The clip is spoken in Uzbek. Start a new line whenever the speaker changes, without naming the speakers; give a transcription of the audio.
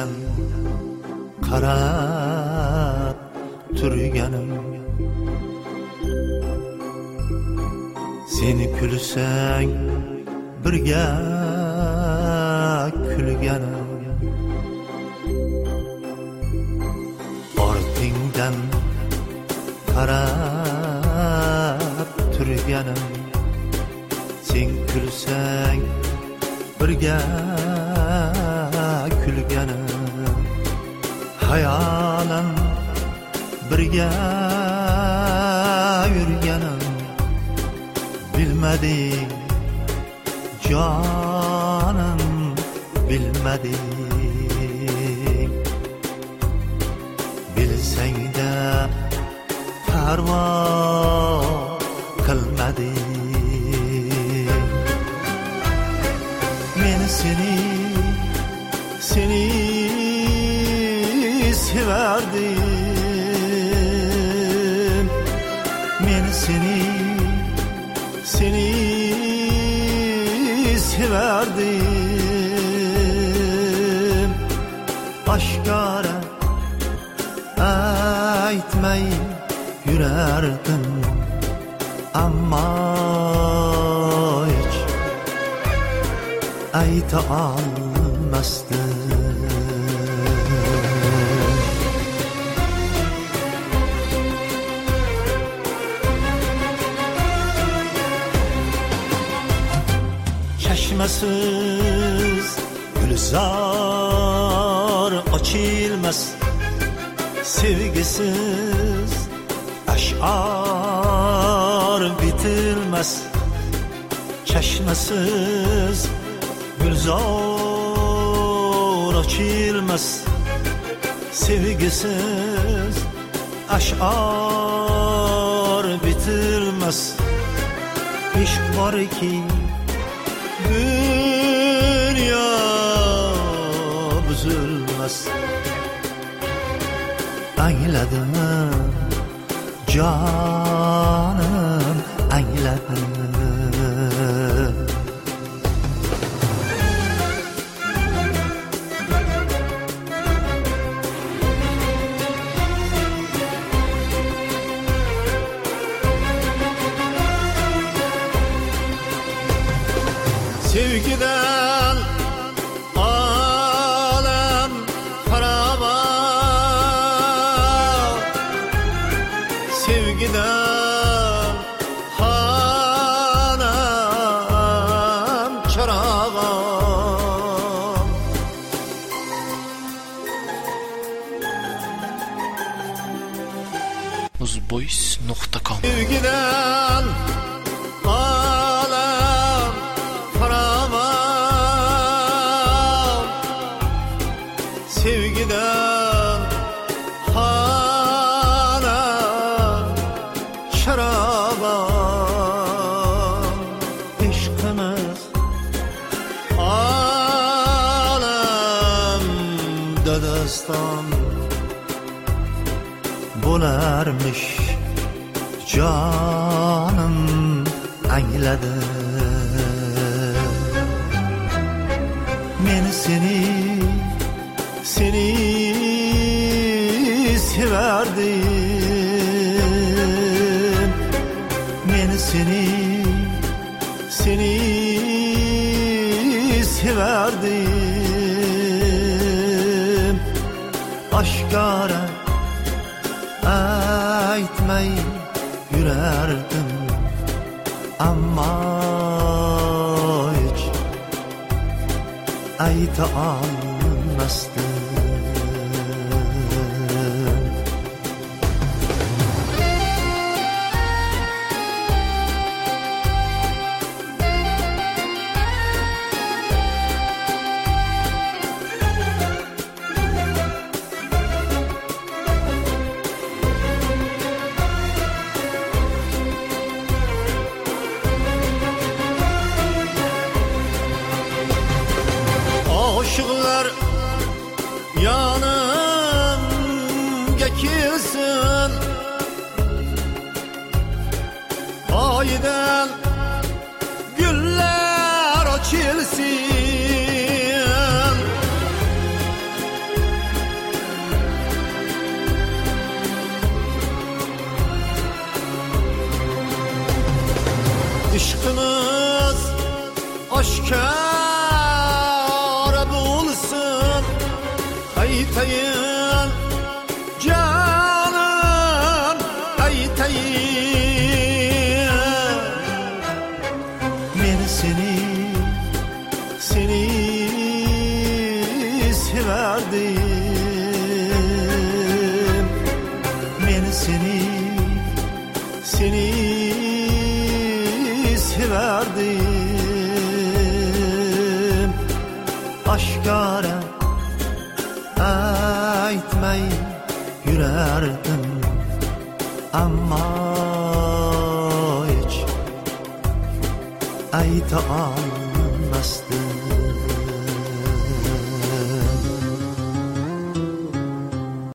ortingdan qarab turganim, seni kulsang birga kulganim, ortingdan qarab turganim, sen kulsang birga kulganim, hayolan birga yurganim, bilmading jonim, bilmading, bilsang-da parvo qilmading. Men seni sevardim, men seni sevardim, oshkora aytmay yurardim, ammo hech ayta olmasdim. Çeşmesiz gülzar açılmaz, sevgisiz aşar bitilmez. Çeşmesiz gülzar açılmaz, sevgisiz aşar bitilmez. İşk var ki dünya buzulmaz. Angladim canım, angladim. Sevgiden alem haraba, sevgiden hanem çarağa.
Uzboys.com.
Sevgiden alem haraba, sevgiden hanem şaraba. İşkimiz alemde destan bo'larmish, jonim angladim. Men seni sevardim, men seni sevardim, oshkora aytmay yurardim, ammo hech ayta olmasdim. Aşıklar yanımga kelsin, aydan gullar açılsın, aşkara bulsun aytayın canım aytayın. Men seni severdim. Men seni severdim. Aşkara aytmay yürerdim, amma hiç ayta